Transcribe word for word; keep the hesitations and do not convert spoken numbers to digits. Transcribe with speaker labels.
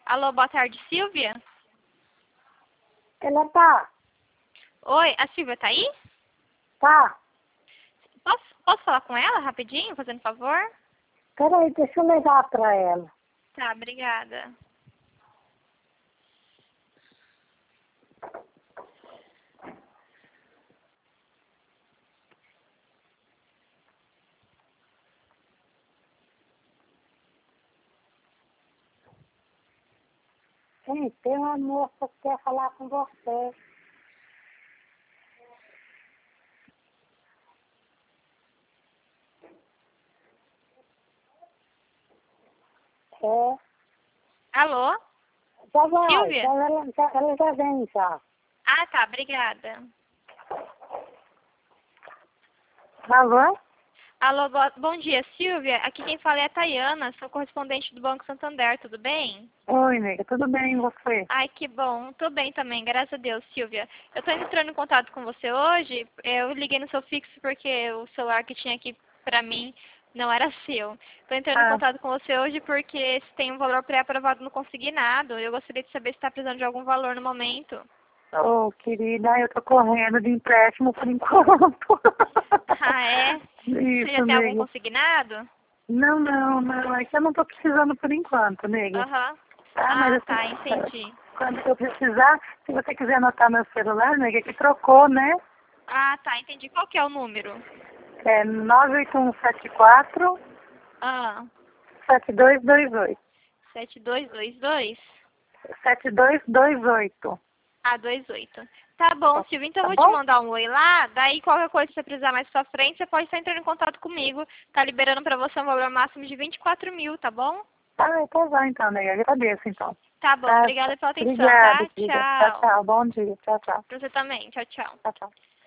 Speaker 1: Alô, boa tarde, Silvia?
Speaker 2: Ela tá?
Speaker 1: Oi, a Silvia tá aí?
Speaker 2: Tá.
Speaker 1: Posso, posso falar com ela rapidinho, fazendo favor?
Speaker 2: Peraí, deixa eu ligar pra ela.
Speaker 1: Tá, obrigada.
Speaker 2: Sim, tem uma moça que quer falar com você. É.
Speaker 1: Alô?
Speaker 2: Já vai,
Speaker 1: Silvia?
Speaker 2: já, ela, já, ela já vem já.
Speaker 1: Ah, tá, obrigada.
Speaker 2: Alô?
Speaker 1: Alô, bo- bom dia, Silvia. Aqui quem fala é a Tayana, sou correspondente do Banco Santander, tudo bem?
Speaker 2: Oi, nega, tudo bem e você?
Speaker 1: Ai, que bom. Tô bem também, graças a Deus, Silvia. Eu tô entrando em contato com você hoje. Eu liguei no seu fixo porque o celular que tinha aqui pra mim não era seu. Tô entrando em
Speaker 2: Ah,
Speaker 1: contato com você hoje porque se tem um valor pré-aprovado no consignado. Eu gostaria de saber se está precisando de algum valor no momento.
Speaker 2: ô, querida, eu tô correndo de empréstimo por enquanto.
Speaker 1: Ah, é? Você já
Speaker 2: Isso,
Speaker 1: tem algum
Speaker 2: nega.
Speaker 1: consignado?
Speaker 2: Não, não, não, é que eu não tô precisando por enquanto, nega.
Speaker 1: Aham.
Speaker 2: Tá, mas
Speaker 1: Ah,
Speaker 2: assim,
Speaker 1: tá, entendi.
Speaker 2: quando eu precisar, se você quiser anotar meu celular, nega, que trocou, né?
Speaker 1: Ah, tá, entendi. Qual que é o número?
Speaker 2: É nove oito um sete quatro,
Speaker 1: Ah,
Speaker 2: sete dois dois oito.
Speaker 1: sete dois dois dois?
Speaker 2: sete dois dois oito.
Speaker 1: Ah, dois oito. Tá bom, Silvia. Então eu
Speaker 2: Tá
Speaker 1: vou te
Speaker 2: bom?
Speaker 1: mandar um oi lá. Daí qualquer coisa que você precisar mais pra frente, você pode estar entrando em contato comigo. Tá liberando pra você um valor máximo de vinte e quatro mil, tá bom?
Speaker 2: Ah, tá bom então, nega. Agradeço então.
Speaker 1: Tá bom,
Speaker 2: Tá,
Speaker 1: obrigada pela atenção,
Speaker 2: obrigada,
Speaker 1: tá?
Speaker 2: querida. Tchau,
Speaker 1: Tchau.
Speaker 2: tchau. Bom dia. Tchau, tchau.
Speaker 1: Pra você também. Tchau, tchau.
Speaker 2: Tchau, tchau.